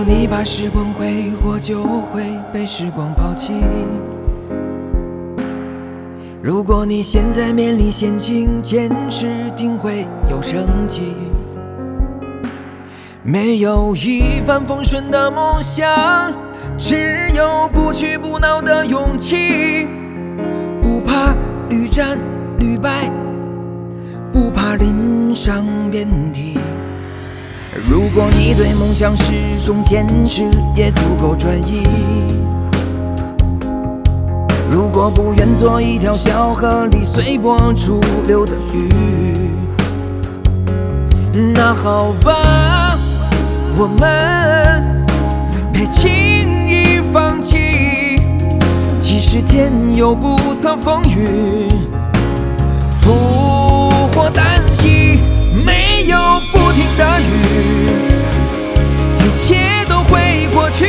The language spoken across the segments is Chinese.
果你把时光挥霍，就会被时光抛弃。如果你现在面临险境，坚持定会有生机。没有一帆风顺的梦想，只有不屈不挠的勇气。不怕屡战屡败，不怕临伤遍体。如果你对梦想始终坚持，也足够专一。如果不愿做一条小河里随波逐流的鱼，那好吧，我们别轻易放弃。即使天有不测风云，复活旦夕，没有不停的雨，一切都会过去。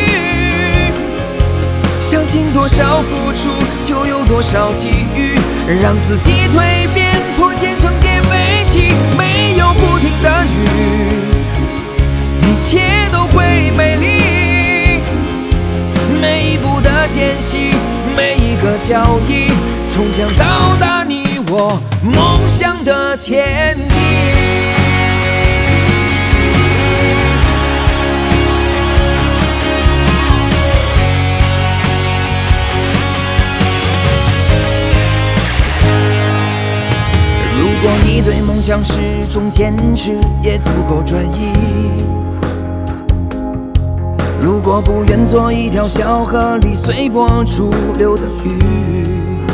相信多少付出，就有多少机遇，让自己蜕变，破茧成蝶飞起。没有不停的雨，一切都会美丽。每一步的间隙，每一个脚印，终将到达你我梦想的天地。如果你对梦想始终坚持，也足够专一。如果不愿做一条小河里随波逐流的鱼，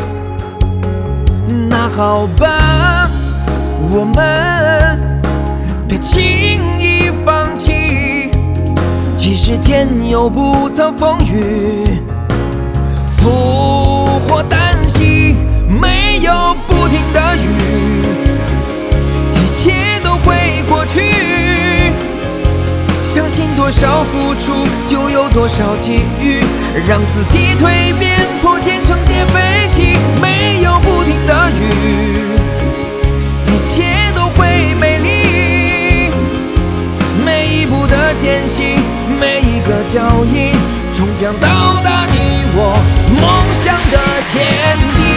那好吧，我们别轻易放弃。即使天有不测风云，复活旦夕，没有不停的雨，一切都会过去。相信多少付出，就有多少机遇，让自己蜕变，破茧成蝶飞起。没有不停的雨，一切都会美丽。每一步的间隙，每一个脚印，终将到达你我梦想的天地。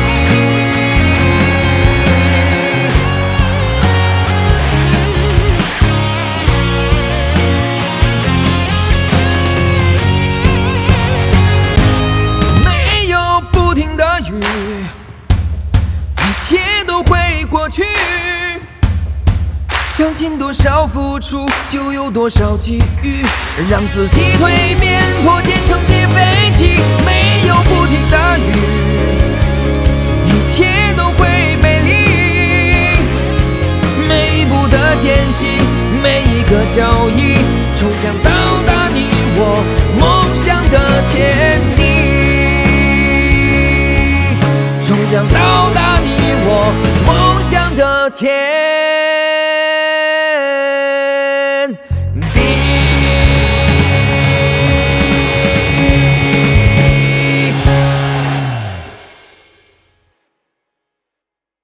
相信多少付出，就有多少机遇，让自己蜕变，破茧成蝶飞起。没有不停的雨，一切都会美丽。每一步的间隙，每一个脚印，终将到达你我梦想的天地，终将到达你我梦想的天地。